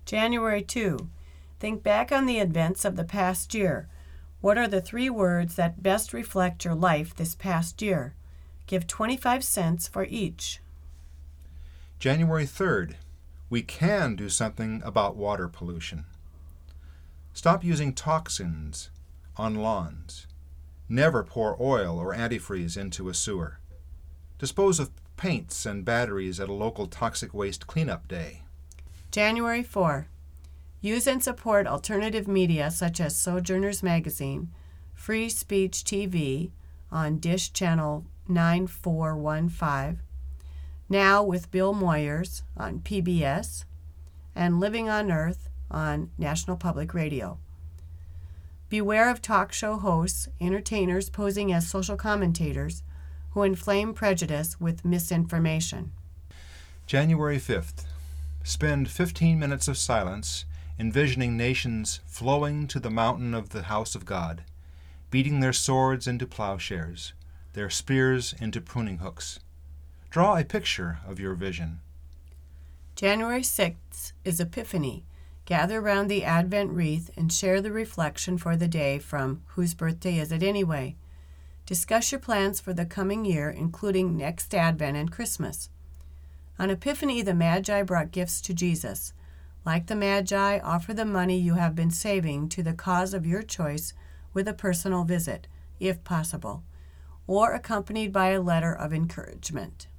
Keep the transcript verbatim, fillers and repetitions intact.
January second. Think back on the events of the past year. What are the three words that best reflect your life this past year? Give twenty-five cents for each. January third. We can do something about water pollution. Stop using toxins on lawns. Never pour oil or antifreeze into a sewer. Dispose of paints and batteries at a local toxic waste cleanup day. January fourth. Use and support alternative media such as Sojourners Magazine, Free Speech T V on Dish Channel nine four one five, Now with Bill Moyers on P B S, and Living on Earth on National Public Radio. Beware of talk show hosts, entertainers posing as social commentators who inflame prejudice with misinformation. January fifth. Spend fifteen minutes of silence envisioning nations flowing to the mountain of the house of God, beating their swords into plowshares, their spears into pruning hooks. Draw a picture of your vision. January sixth is Epiphany. Gather around the Advent wreath and share the reflection for the day from Whose Birthday Is It Anyway? Discuss your plans for the coming year, including next Advent and Christmas. On Epiphany, the Magi brought gifts to Jesus. Like the Magi, offer the money you have been saving to the cause of your choice with a personal visit, if possible, or accompanied by a letter of encouragement.